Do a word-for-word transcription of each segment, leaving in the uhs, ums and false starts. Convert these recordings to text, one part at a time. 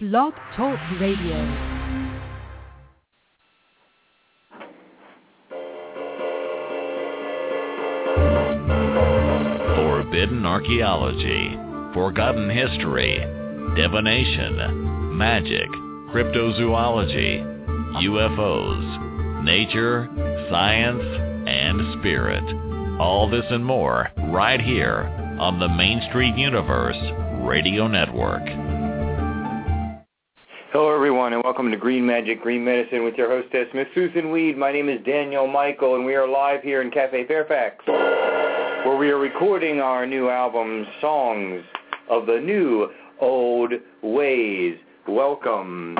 Blog Talk Radio. Forbidden archaeology, forgotten history, divination, magic, cryptozoology, U F Os, nature, science, and spirit. All this and more right here on the Main Street Universe Radio Network. Hello, everyone, and welcome to Green Magic, Green Medicine with your hostess, Miss Susan Weed. My name is Daniel Michael, and we are live here in Cafe Fairfax, where we are recording our new album, Songs of the New Old Ways. Welcome.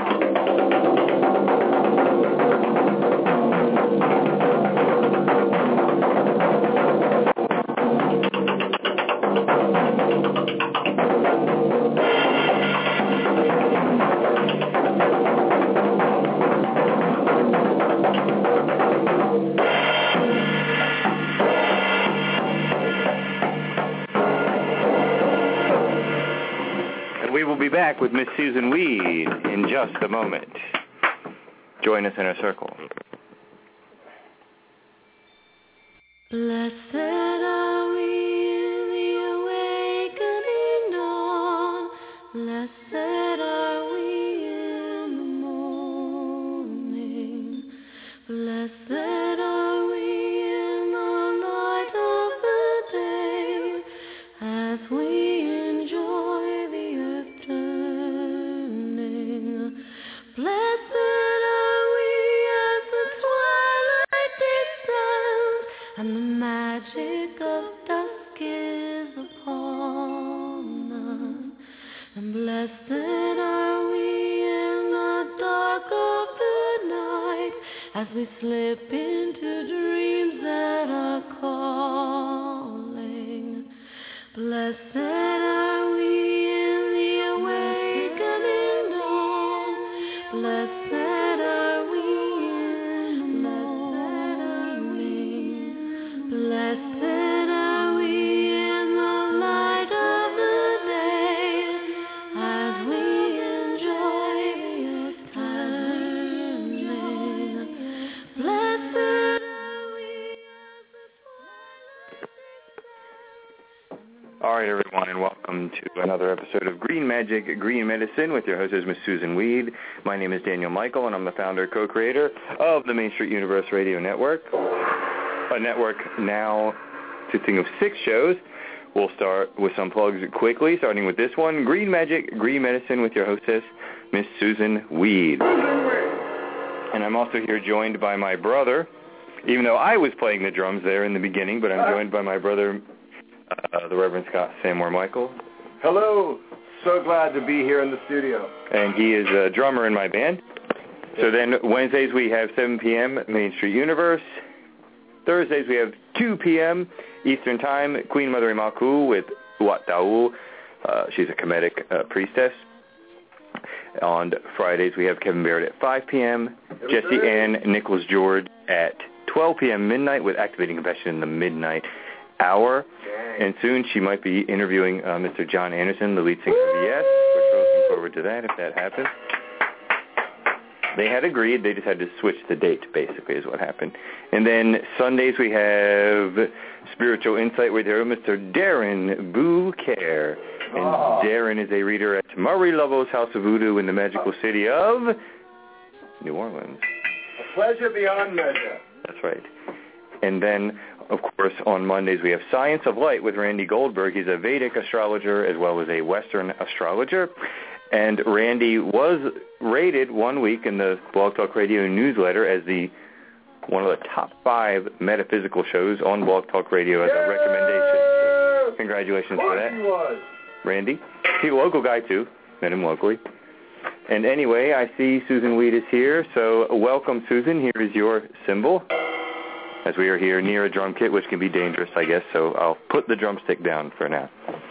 Back with Miss Susan Weed in just a moment. Join us in our circle. Blessed are we in the awakening dawn. Blessed are we in the morning. Blessed are we in the light of the day as we enjoy the earth. Blessed are we as the twilight descends and the magic of dusk is upon us. And blessed are we in the dark of the night as we slip into dreams that are calling. Blessed are we in the awakening dawn. Blessed are we in the morning. Blessed are we in the light of the day as we enjoy the earth turning. Blessed are we as the twilight. All right, everyone, and welcome to another episode of Green Magic, Green Medicine with your hostess, Miss Susan Weed. My name is Daniel Michael, and I'm the founder, co-creator of the Main Street Universe Radio Network, a network now consisting of six shows. We'll start with some plugs quickly, starting with this one, Green Magic, Green Medicine with your hostess, Miss Susan Weed. And I'm also here joined by my brother, even though I was playing the drums there in the beginning, but I'm joined by my brother, Uh, the Reverend Scott Samore Michael. Hello. So glad to be here in the studio. And he is a drummer in my band. So then Wednesdays we have seven p.m. Main Street Universe. Thursdays we have two p.m. Eastern Time, Queen Mother Imaku with Wat Ta'u. Uh, she's a Kemetic uh, priestess. On Fridays we have Kevin Barrett at five p.m. Jesse Ann Nichols George at twelve p.m. midnight with Activating Confession in the midnight hour. And soon she might be interviewing uh, Mister John Anderson, the lead singer of Yes. We're looking forward to that if that happens. They had agreed. They just had to switch the date, basically, is what happened. And then Sundays we have Spiritual Insight with Mister Darren Bouquet. And oh. Darren is a reader at Murray Lovell's House of Voodoo in the magical city of New Orleans. A pleasure beyond measure. That's right. And then, of course, on Mondays we have Science of Light with Randy Goldberg. He's a Vedic astrologer as well as a Western astrologer. And Randy was rated one week in the Blog Talk Radio newsletter as the one of the top five metaphysical shows on Blog Talk Radio as a recommendation. So congratulations for that. He was. Randy. He's a local guy, too. Met him locally. And anyway, I see Susan Weed is here. So welcome, Susan. Here is your symbol, as we are here near a drum kit, which can be dangerous, I guess, so I'll put the drumstick down for now.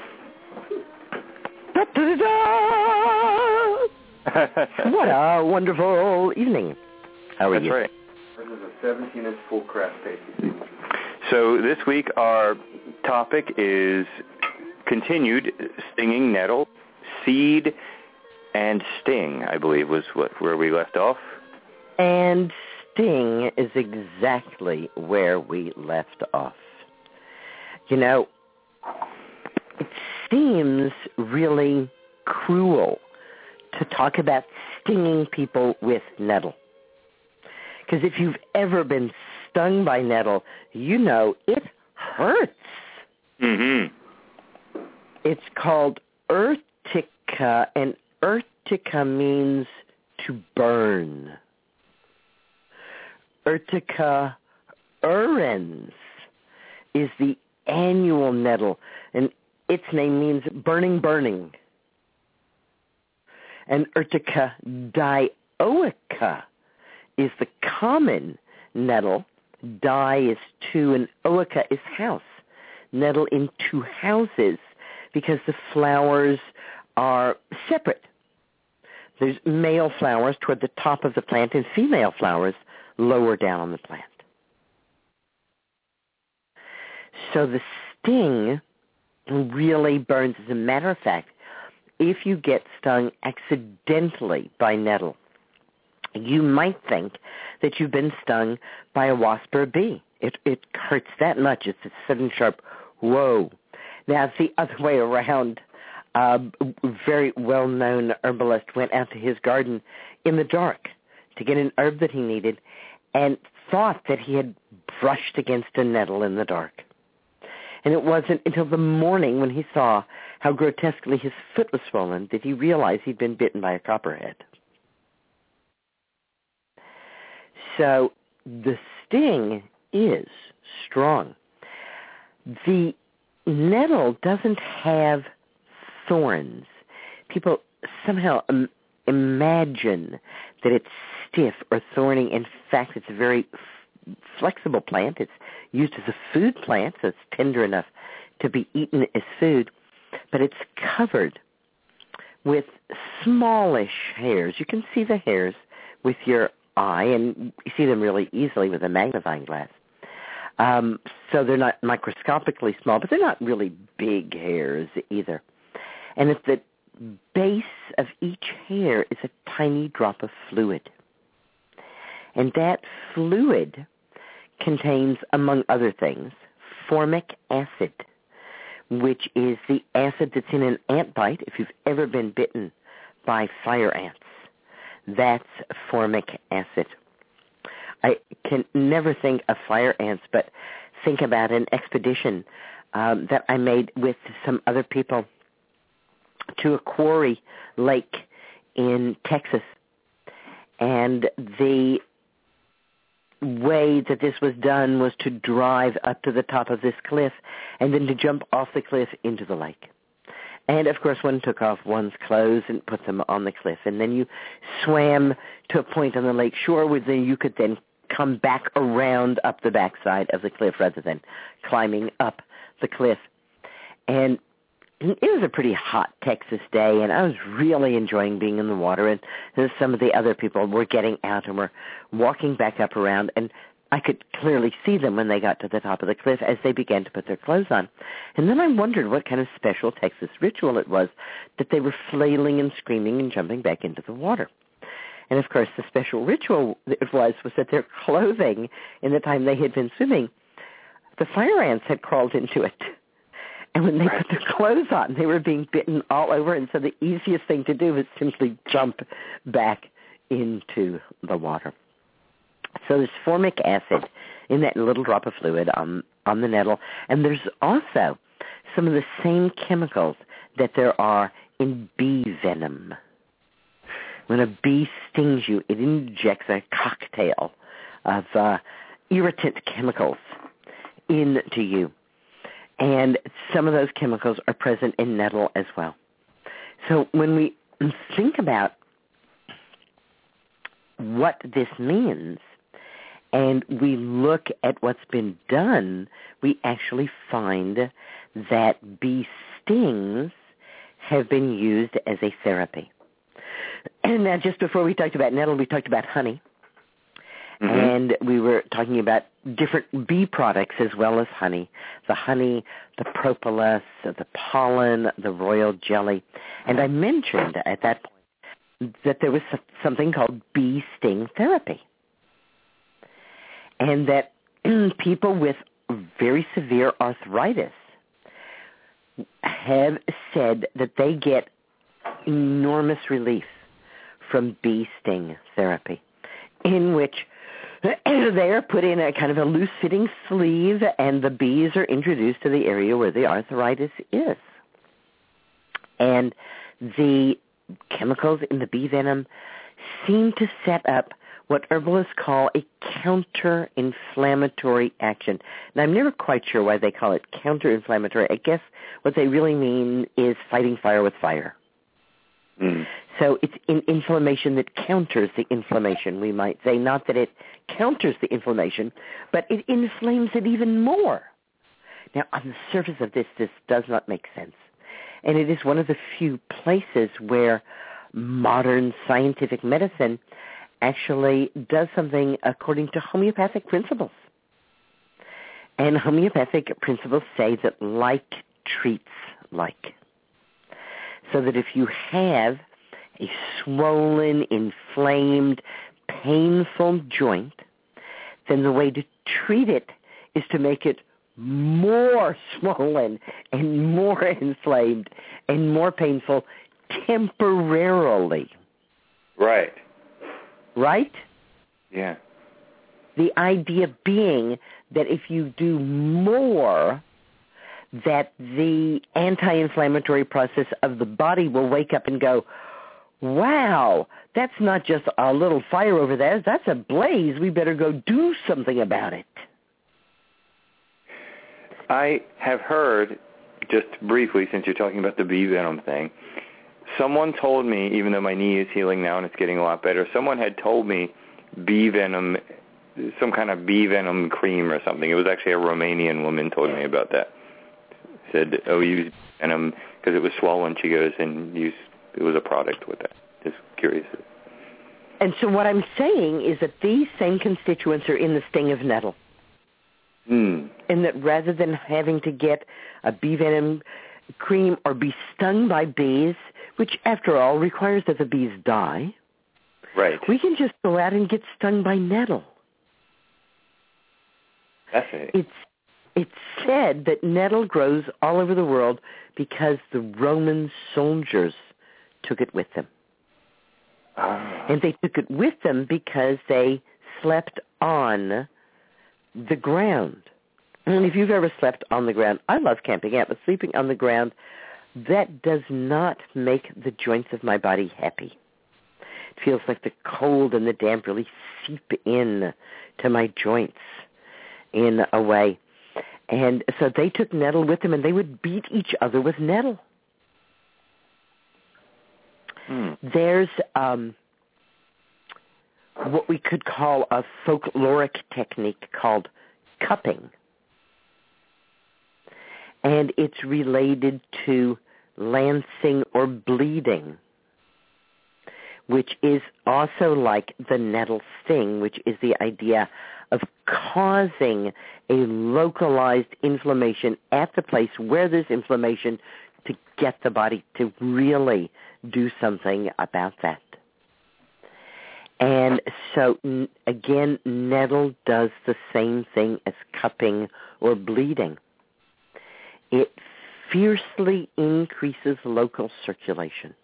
What a wonderful evening. How are That's you? That's right. This is a seventeen-inch full craft tape. So this week our topic is continued stinging nettle, seed, And sting, I believe, was what where we left off. And sting is exactly where we left off. You know, it seems really cruel to talk about stinging people with nettle. Because if you've ever been stung by nettle, you know it hurts. Mm-hmm. It's called urtica, and urtica means to burn. Urtica urens is the annual nettle, and its name means burning, burning. And Urtica dioica is the common nettle. Di is two, and oica is house. Nettle in two houses because the flowers are separate. There's male flowers toward the top of the plant and female flowers lower down on the plant. So the sting really burns. As a matter of fact, if you get stung accidentally by nettle, you might think that you've been stung by a wasp or a bee. It, it hurts that much. It's a sudden sharp, whoa. Now, it's the other way around. Uh, a very well-known herbalist went out to his garden in the dark to get an herb that he needed and thought that he had brushed against a nettle in the dark. And it wasn't until the morning when he saw how grotesquely his foot was swollen that he realized he'd been bitten by a copperhead. So the sting is strong. The nettle doesn't have thorns. People somehow um, imagine that it's stiff or thorny. In fact, it's a very f- flexible plant. It's used as a food plant, so it's tender enough to be eaten as food. But it's covered with smallish hairs. You can see the hairs with your eye, and you see them really easily with a magnifying glass. Um, so they're not microscopically small, but they're not really big hairs either. And at the base of each hair is a tiny drop of fluid. And that fluid contains, among other things, formic acid, which is the acid that's in an ant bite. If you've ever been bitten by fire ants, that's formic acid. I can never think of fire ants, but think about an expedition um, that I made with some other people to a quarry lake in Texas. And the way that this was done was to drive up to the top of this cliff and then to jump off the cliff into the lake. And, of course, one took off one's clothes and put them on the cliff. And then you swam to a point on the lake shore where then you could then come back around up the backside of the cliff rather than climbing up the cliff. And it was a pretty hot Texas day, and I was really enjoying being in the water. And some of the other people were getting out and were walking back up around, and I could clearly see them when they got to the top of the cliff as they began to put their clothes on. And then I wondered what kind of special Texas ritual it was that they were flailing and screaming and jumping back into the water. And, of course, the special ritual it was was that their clothing, in the time they had been swimming, the fire ants had crawled into it. And when they put their clothes on, they were being bitten all over. And so the easiest thing to do was simply jump back into the water. So there's formic acid in that little drop of fluid on, on the nettle. And there's also some of the same chemicals that there are in bee venom. When a bee stings you, it injects a cocktail of uh, irritant chemicals into you. And some of those chemicals are present in nettle as well. So when we think about what this means and we look at what's been done, we actually find that bee stings have been used as a therapy. And now just before we talked about nettle, we talked about honey. Mm-hmm. And we were talking about different bee products as well as honey. The honey, the propolis, the pollen, the royal jelly. And I mentioned at that point that there was something called bee sting therapy, and that people with very severe arthritis have said that they get enormous relief from bee sting therapy, in which they are put in a kind of a loose-fitting sleeve, and the bees are introduced to the area where the arthritis is. And the chemicals in the bee venom seem to set up what herbalists call a counter-inflammatory action. Now, I'm never quite sure why they call it counter-inflammatory. I guess what they really mean is fighting fire with fire. Mm. So it's in inflammation that counters the inflammation, we might say. Not that it counters the inflammation, but it inflames it even more. Now, on the surface of this, this does not make sense. And it is one of the few places where modern scientific medicine actually does something according to homeopathic principles. And homeopathic principles say that like treats like. So that if you have a swollen, inflamed, painful joint, then the way to treat it is to make it more swollen and more inflamed and more painful temporarily. Right. Right? Yeah. The idea being that if you do more, that the anti-inflammatory process of the body will wake up and go, wow, that's not just a little fire over there, that's a blaze. We better go do something about it. I have heard, just briefly, since you're talking about the bee venom thing, someone told me, even though my knee is healing now and it's getting a lot better, someone had told me bee venom, some kind of bee venom cream or something. It was actually a Romanian woman told me about that. Said, oh, use venom because it was swollen, she goes, and use, it was a product with that. Just curious. And so what I'm saying is that these same constituents are in the sting of nettle. Mm. And that rather than having to get a bee venom cream or be stung by bees, which, after all, requires that the bees die, right, we can just go out and get stung by nettle. Fascinating. It's, it's said that nettle grows all over the world because the Roman soldiers took it with them. Ah. And they took it with them because they slept on the ground. And if you've ever slept on the ground, I love camping out, but sleeping on the ground, that does not make the joints of my body happy. It feels like the cold and the damp really seep in to my joints in a way. And so they took nettle with them, and they would beat each other with nettle. Hmm. There's um, what we could call a folkloric technique called cupping. And it's related to lancing or bleeding, which is also like the nettle sting, which is the idea of causing a localized inflammation at the place where there's inflammation to get the body to really do something about that. And so, again, nettle does the same thing as cupping or bleeding. It fiercely increases local circulation.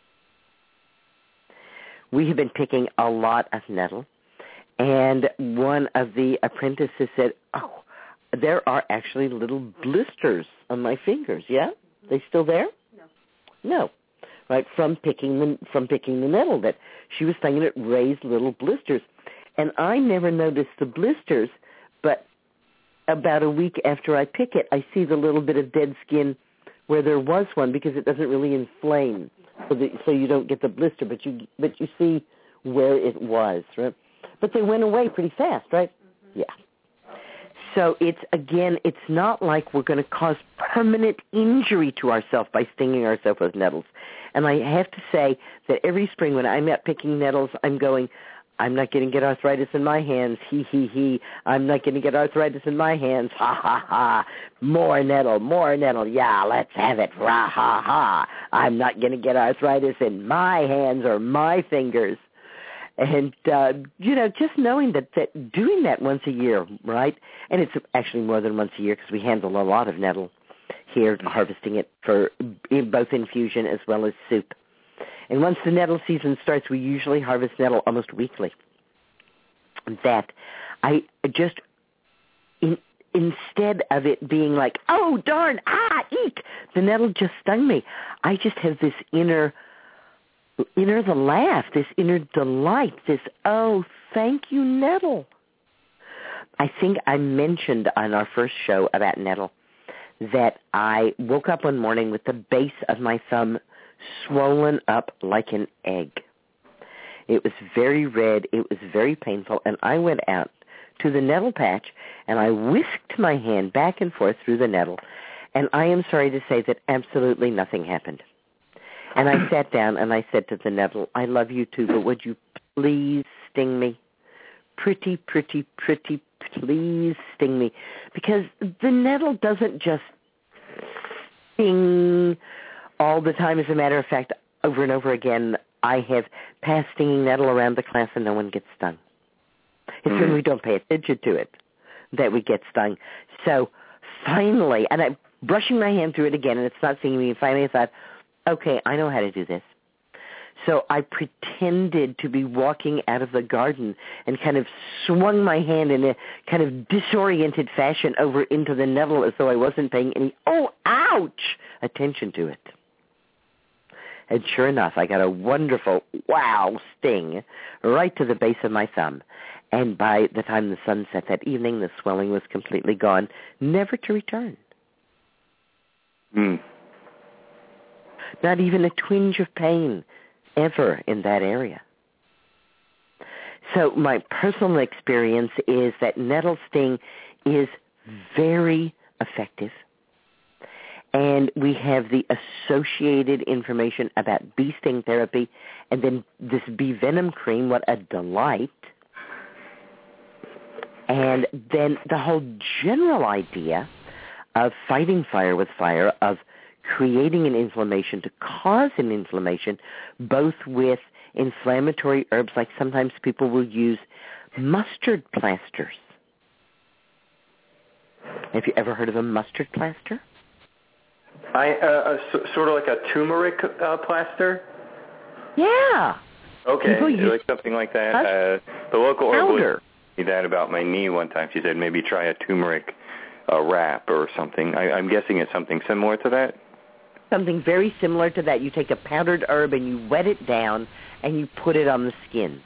We have been picking a lot of nettle, and one of the apprentices said, oh, there are actually little blisters on my fingers. Yeah? They still there? No. No. Right, from picking the, from picking the nettle, that she was thinking it raised little blisters. And I never noticed the blisters, but about a week after I pick it, I see the little bit of dead skin where there was one because it doesn't really inflame, so that, so you don't get the blister, but you but you see where it was, right? But they went away pretty fast, right? Mm-hmm. Yeah. So it's, again, it's not like we're going to cause permanent injury to ourselves by stinging ourselves with nettles. And I have to say that every spring when I'm out picking nettles, I'm going, I'm not going to get arthritis in my hands. He, he, he. I'm not going to get arthritis in my hands. Ha, ha, ha. More nettle, more nettle. Yeah, let's have it. Rah, ha, ha. I'm not going to get arthritis in my hands or my fingers. And, uh, you know, just knowing that, that doing that once a year, right? And it's actually more than once a year because we handle a lot of nettle here, harvesting it for in both infusion as well as soup. And once the nettle season starts, we usually harvest nettle almost weekly. That I just, in, instead of it being like, oh, darn, ah, eek, the nettle just stung me, I just have this inner, inner the laugh, this inner delight, this, oh, thank you, nettle. I think I mentioned on our first show about nettle that I woke up one morning with the base of my thumb swollen up like an egg. It was very red. It was very painful. And I went out to the nettle patch, and I whisked my hand back and forth through the nettle. And I am sorry to say that absolutely nothing happened. And I sat down, and I said to the nettle, I love you too, but would you please sting me? Pretty, pretty, pretty, please sting me. Because the nettle doesn't just sting all the time. As a matter of fact, over and over again, I have passed stinging nettle around the class and no one gets stung. It's mm-hmm. when we don't pay attention to it that we get stung. So finally, and I'm brushing my hand through it again and it's not stinging me, and finally I thought, okay, I know how to do this. So I pretended to be walking out of the garden and kind of swung my hand in a kind of disoriented fashion over into the nettle as though I wasn't paying any, oh, ouch, attention to it. And sure enough, I got a wonderful, wow, sting right to the base of my thumb. And by the time the sun set that evening, the swelling was completely gone, never to return. Mm. Not even a twinge of pain ever in that area. So my personal experience is that nettle sting is very effective. And we have the associated information about bee sting therapy, and then this bee venom cream, what a delight. And then the whole general idea of fighting fire with fire, of creating an inflammation to cause an inflammation, both with inflammatory herbs, like sometimes people will use mustard plasters. Have you ever heard of a mustard plaster? I uh, uh, so, sort of like a turmeric uh, plaster. Yeah. Okay, like something like that. Uh, the local herbalist told me that about my knee one time. She said maybe try a turmeric uh, wrap or something. I, I'm guessing it's something similar to that. Something very similar to that. You take a powdered herb and you wet it down and you put it on the skin.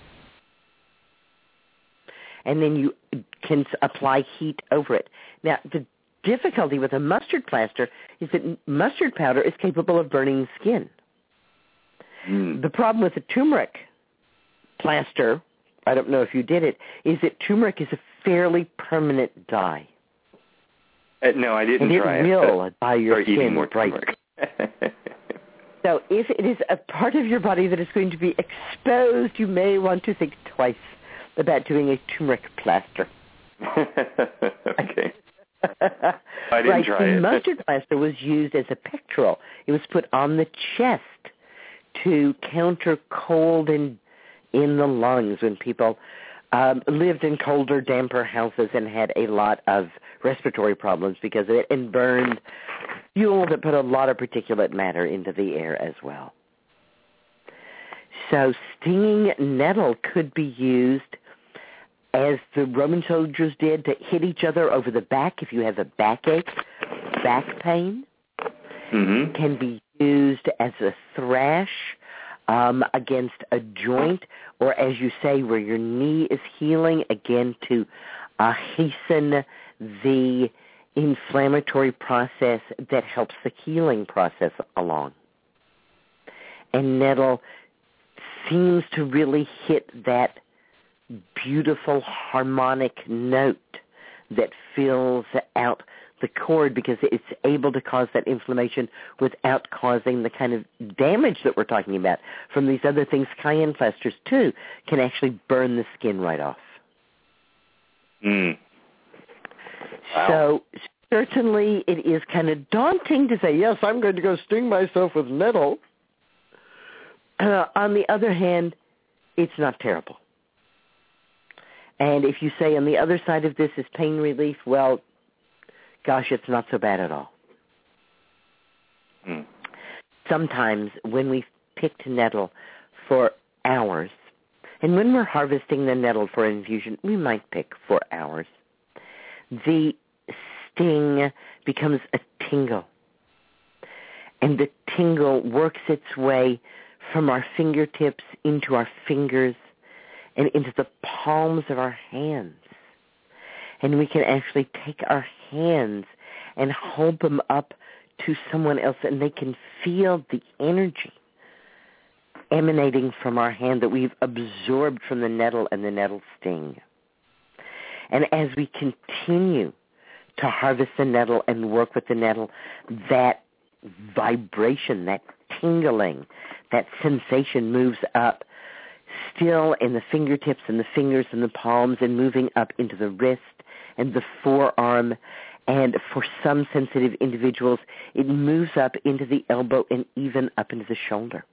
And then you can apply heat over it. Now, the difficulty with a mustard plaster is that mustard powder is capable of burning skin. Mm. The problem with the turmeric plaster, I don't know if you did it, is that turmeric is a fairly permanent dye. Uh, no, I didn't and try it. it. It will dye your skin more bright. So if it is a part of your body that is going to be exposed, you may want to think twice about doing a turmeric plaster. Okay. I didn't right. try the it. mustard plaster was used as a pectoral. It was put on the chest to counter cold in, in the lungs when people um, lived in colder, damper houses and had a lot of respiratory problems because of it, and burned fuel that put a lot of particulate matter into the air as well. So stinging nettle could be used as the Roman soldiers did to hit each other over the back if you have a backache, back pain. Mm-hmm. Can be used as a thrash um, against a joint, or as you say, where your knee is healing, again to uh, hasten the inflammatory process that helps the healing process along. And nettle seems to really hit that beautiful harmonic note that fills out the cord because it's able to cause that inflammation without causing the kind of damage that we're talking about from these other things. Cayenne plasters, too, can actually burn the skin right off. Mm. Wow. So certainly it is kind of daunting to say, yes, I'm going to go sting myself with nettle. Uh, on the other hand, it's not terrible. And if you say on the other side of this is pain relief, well, gosh, it's not so bad at all. Mm. Sometimes when we've picked nettle for hours, and when we're harvesting the nettle for infusion, we might pick for hours, the sting becomes a tingle. And the tingle works its way from our fingertips into our fingers and into the palms of our hands. And we can actually take our hands and hold them up to someone else, and they can feel the energy emanating from our hand that we've absorbed from the nettle and the nettle sting. And as we continue to harvest the nettle and work with the nettle, that vibration, that tingling, that sensation moves up, still in the fingertips and the fingers and the palms, and moving up into the wrist and the forearm. And for some sensitive individuals, it moves up into the elbow and even up into the shoulder.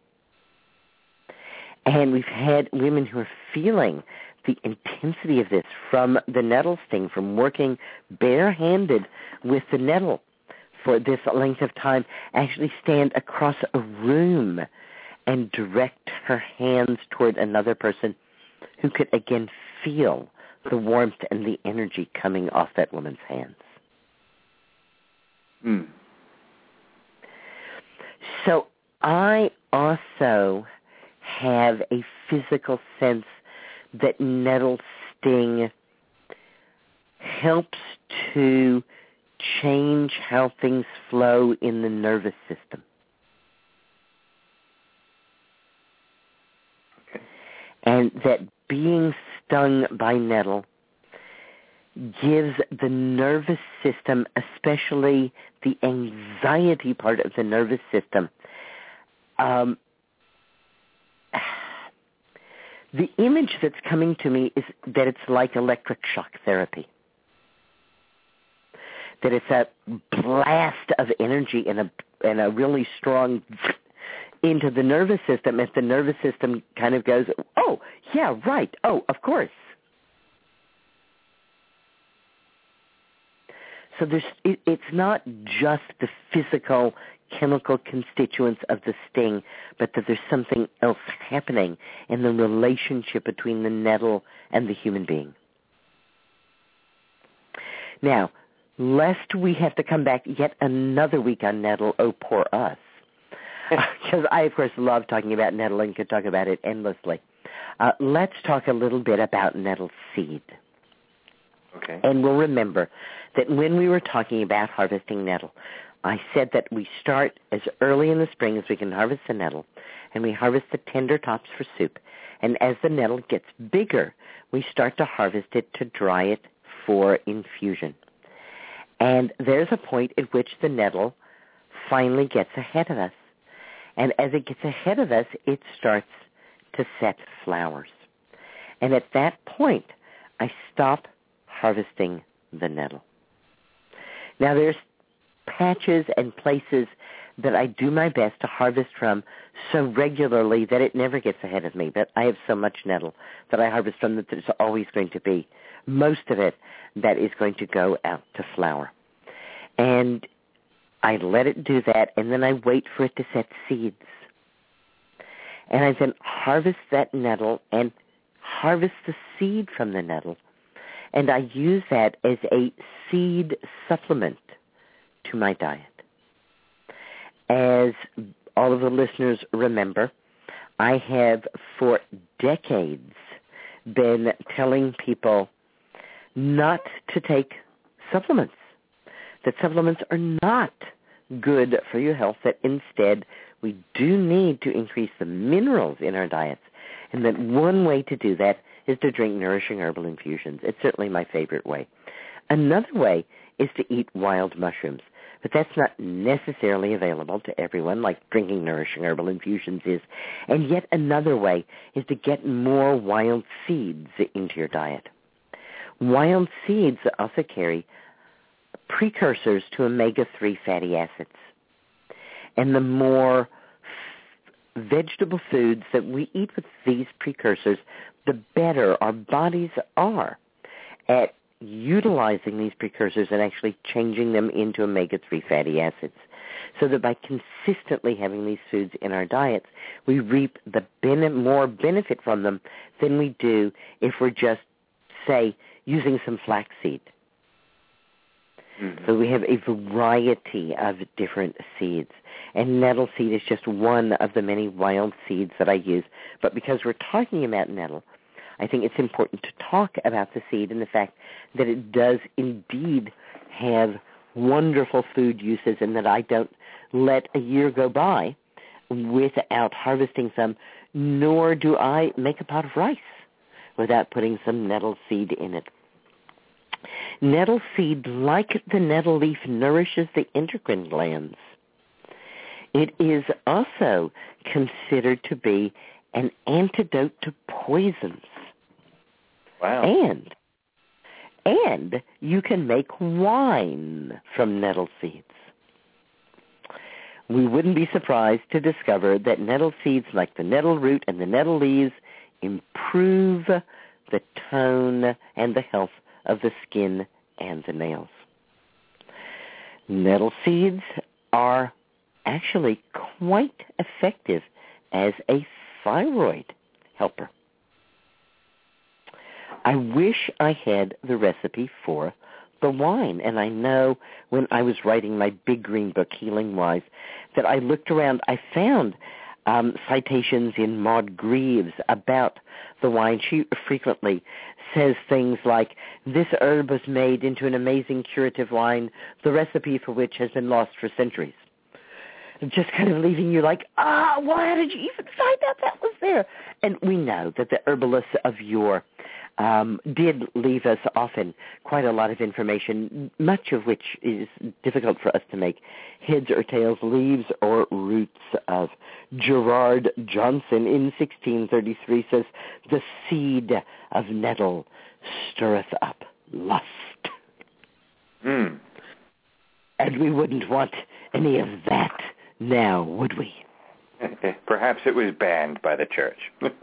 And we've had women who are feeling the intensity of this from the nettle sting, from working barehanded with the nettle for this length of time, actually stand across a room and direct her hands toward another person who could again feel the warmth and the energy coming off that woman's hands. Mm. So I also have a physical sense that nettle sting helps to change how things flow in the nervous system. Okay. And that being stung by nettle gives the nervous system, especially the anxiety part of the nervous system, um, the image that's coming to me is that it's like electric shock therapy. That it's a blast of energy and a and a really strong into the nervous system. If the nervous system kind of goes, oh, yeah, right, oh, of course. So there's, it, it's not just the physical chemical constituents of the sting, but that there's something else happening in the relationship between the nettle and the human being. Now, lest we have to come back yet another week on nettle, oh, poor us, because I, of course, love talking about nettle and could talk about it endlessly. Uh, let's talk a little bit about nettle seed. Okay. And we'll remember that when we were talking about harvesting nettle, I said that we start as early in the spring as we can harvest the nettle, and we harvest the tender tops for soup. And as the nettle gets bigger, we start to harvest it to dry it for infusion. And there's a point at which the nettle finally gets ahead of us. And as it gets ahead of us, it starts to set flowers. And at that point, I stop harvesting the nettle. Now, there's patches and places that I do my best to harvest from so regularly that it never gets ahead of me. But I have so much nettle that I harvest from that there's always going to be most of it that is going to go out to flower. And I let it do that, and then I wait for it to set seeds. And I then harvest that nettle and harvest the seed from the nettle. And I use that as a seed supplement to my diet. As all of the listeners remember, I have for decades been telling people not to take supplements, that supplements are not good for your health, that instead we do need to increase the minerals in our diets, and that one way to do that is to drink nourishing herbal infusions. It's certainly my favorite way. Another way is to eat wild mushrooms. But that's not necessarily available to everyone like drinking nourishing herbal infusions is. And yet another way is to get more wild seeds into your diet. Wild seeds also carry precursors to omega three fatty acids. And the more vegetable foods that we eat with these precursors, the better our bodies are at utilizing these precursors and actually changing them into omega three fatty acids. So that by consistently having these foods in our diets, we reap the ben- more benefit from them than we do if we're just, say, using some flaxseed. Mm-hmm. So we have a variety of different seeds. And nettle seed is just one of the many wild seeds that I use. But because we're talking about nettle, I think it's important to talk about the seed and the fact that it does indeed have wonderful food uses, and that I don't let a year go by without harvesting some, nor do I make a pot of rice without putting some nettle seed in it. Nettle seed, like the nettle leaf, nourishes the endocrine glands. It is also considered to be an antidote to poisons. Wow. And, and you can make wine from nettle seeds. We wouldn't be surprised to discover that nettle seeds, like the nettle root and the nettle leaves, improve the tone and the health of the skin and the nails. Nettle seeds are actually quite effective as a thyroid helper. I wish I had the recipe for the wine, and I know when I was writing my big green book, Healing Wise, that I looked around, I found um, citations in Maud Greaves about the wine. She frequently says things like, this herb was made into an amazing curative wine, the recipe for which has been lost for centuries. Just kind of leaving you like, ah, why did you even find out that was there? And we know that the herbalists of yore um, did leave us often quite a lot of information, much of which is difficult for us to make heads or tails, leaves or roots of. Gerard Johnson in sixteen thirty-three says, the seed of nettle stirreth up lust. Mm. And we wouldn't want any of that now, would we? Perhaps it was banned by the church.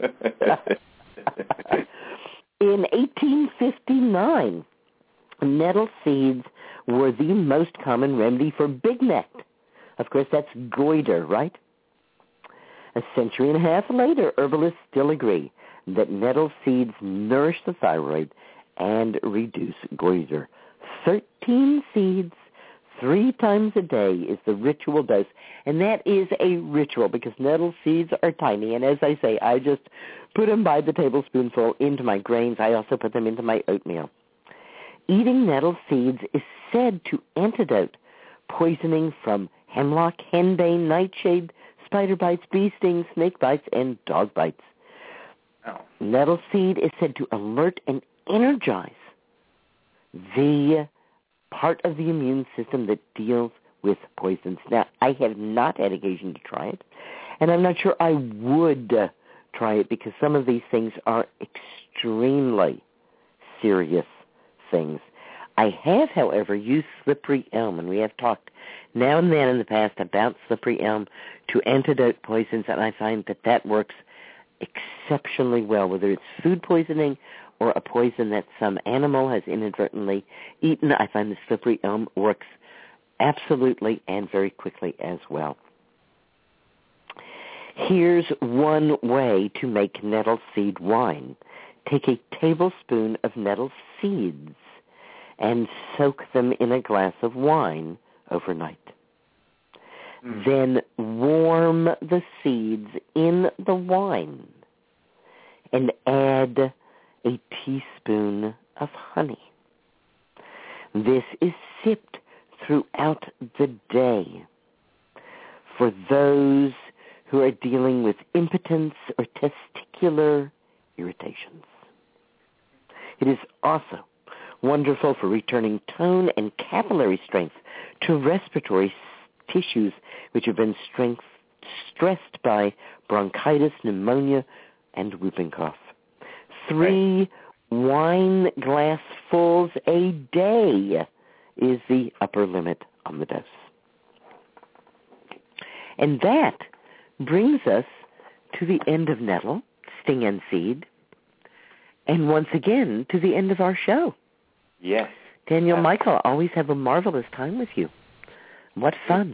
In eighteen fifty-nine, nettle seeds were the most common remedy for big neck. Of course, that's goiter, right? A century and a half later, herbalists still agree that nettle seeds nourish the thyroid and reduce goiter. Thirteen seeds three times a day is the ritual dose, and that is a ritual because nettle seeds are tiny, and as I say, I just put them by the tablespoonful into my grains. I also put them into my oatmeal. Eating nettle seeds is said to antidote poisoning from hemlock, henbane, nightshade, spider bites, bee stings, snake bites, and dog bites. Oh. Nettle seed is said to alert and energize the part of the immune system that deals with poisons. Now, I have not had occasion to try it, and I'm not sure I would uh, try it because some of these things are extremely serious things. I have, however, used slippery elm, and we have talked now and then in the past about slippery elm to antidote poisons, and I find that that works exceptionally well, whether it's food poisoning or a poison that some animal has inadvertently eaten. I find the slippery elm works absolutely and very quickly as well. Here's one way to make nettle seed wine. Take a tablespoon of nettle seeds and soak them in a glass of wine overnight. Mm. Then warm the seeds in the wine and add a teaspoon of honey. This is sipped throughout the day for those who are dealing with impotence or testicular irritations. It is also wonderful for returning tone and capillary strength to respiratory s- tissues which have been strength, stressed by bronchitis, pneumonia, and whooping cough. Three wine glassfuls a day is the upper limit on the dose. And that brings us to the end of Nettle, Sting and Seed, and once again to the end of our show. Yes. Daniel yes. Michael, always have a marvelous time with you. What fun.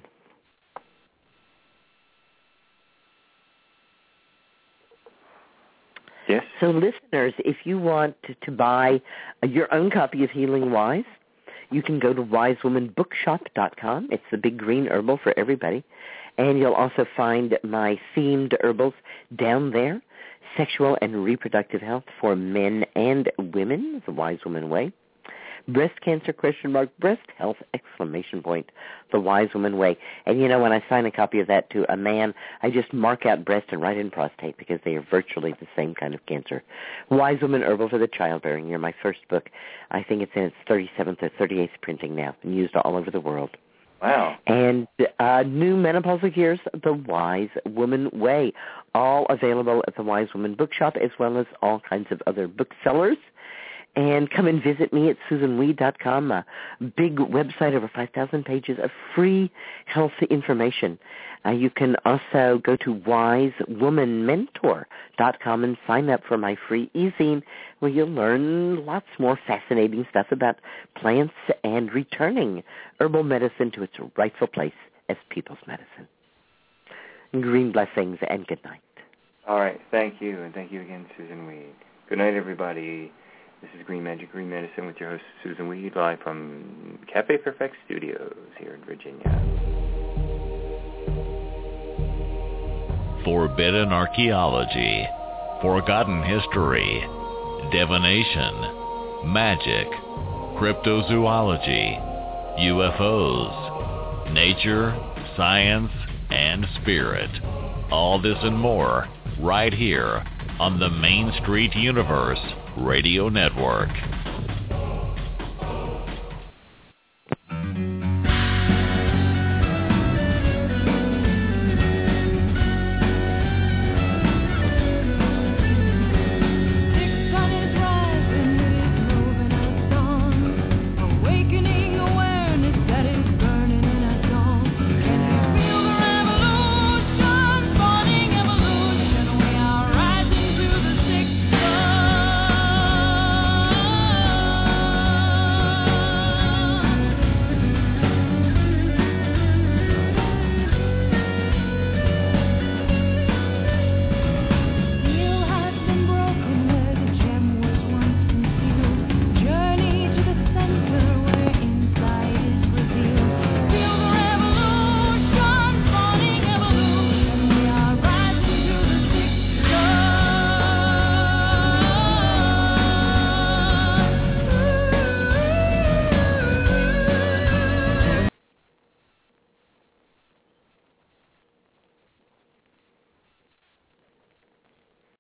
Yes. So listeners, if you want to, to buy your own copy of Healing Wise, you can go to wise woman bookshop dot com. It's the big green herbal for everybody. And you'll also find my themed herbals down there, Sexual and Reproductive Health for Men and Women, the Wise Woman Way. Breast cancer, question mark, breast health, exclamation point, the Wise Woman Way. And, you know, when I sign a copy of that to a man, I just mark out breast and write in prostate because they are virtually the same kind of cancer. Wise Woman Herbal for the Childbearing Year, my first book. I think it's in its thirty-seventh or thirty-eighth printing now and used all over the world. Wow. And uh, new menopausal years, The Wise Woman Way, all available at the Wise Woman Bookshop as well as all kinds of other booksellers. And come and visit me at susan weed dot com, a big website, over five thousand pages of free health information. Uh, you can also go to wise woman mentor dot com and sign up for my free e-zine where you'll learn lots more fascinating stuff about plants and returning herbal medicine to its rightful place as people's medicine. Green blessings and good night. All right. Thank you. And thank you again, Susan Weed. Good night, everybody. This is Green Magic, Green Medicine with your host, Susan Weed, live from Cafe Perfect Studios here in Virginia. Forbidden archaeology, forgotten history, divination, magic, cryptozoology, U F Os, nature, science, and spirit. All this and more right here on the Main Street Universe Radio Network.